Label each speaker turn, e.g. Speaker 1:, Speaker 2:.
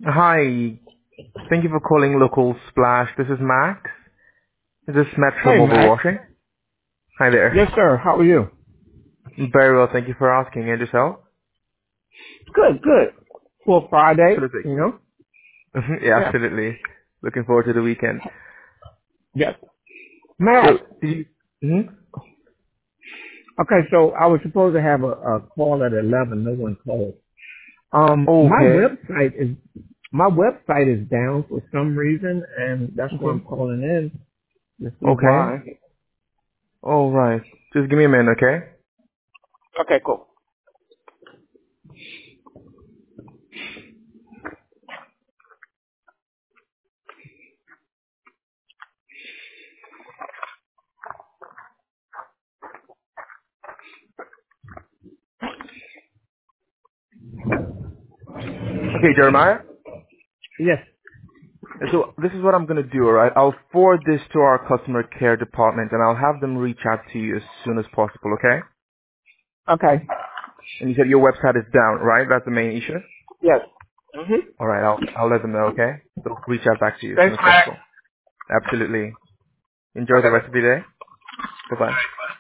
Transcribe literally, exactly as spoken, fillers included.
Speaker 1: Hi. Thank you for calling Local Splash. This is Max. Is this Metro
Speaker 2: Hey,
Speaker 1: Mobile
Speaker 2: Max.
Speaker 1: Washing? Hi there.
Speaker 2: Yes, sir. How are you?
Speaker 1: Very well, thank you for asking. And yourself?
Speaker 2: Good, good. For Friday,
Speaker 1: Absolutely.
Speaker 2: you know?
Speaker 1: Yeah,
Speaker 2: Yeah.
Speaker 1: absolutely. Looking forward to the weekend.
Speaker 2: Yes.
Speaker 1: So,
Speaker 2: Max.
Speaker 1: did you... hmm
Speaker 2: Okay, so I was supposed to have a, a call at eleven. No one called. Um, my
Speaker 1: Okay.
Speaker 2: website is my website is down for some reason, and that's why I'm
Speaker 1: Okay.
Speaker 2: calling in to see
Speaker 1: Okay.
Speaker 2: why.
Speaker 1: All right. Just give me a minute, okay?
Speaker 2: Okay, cool.
Speaker 1: Okay, Jeremiah?
Speaker 2: Yes.
Speaker 1: So, this is what I'm going to do, alright? I'll forward this to our customer care department and I'll have them reach out to you as soon as possible, okay?
Speaker 2: Okay.
Speaker 1: And you said your website is down, right? That's the main issue?
Speaker 2: Yes. Mhm.
Speaker 1: All right, I'll I'll let them know. Okay, they'll reach out back to you as soon
Speaker 2: Thanks,
Speaker 1: as
Speaker 2: Max.
Speaker 1: possible. Absolutely. Enjoy the
Speaker 2: Okay.
Speaker 1: rest of your day. Bye bye.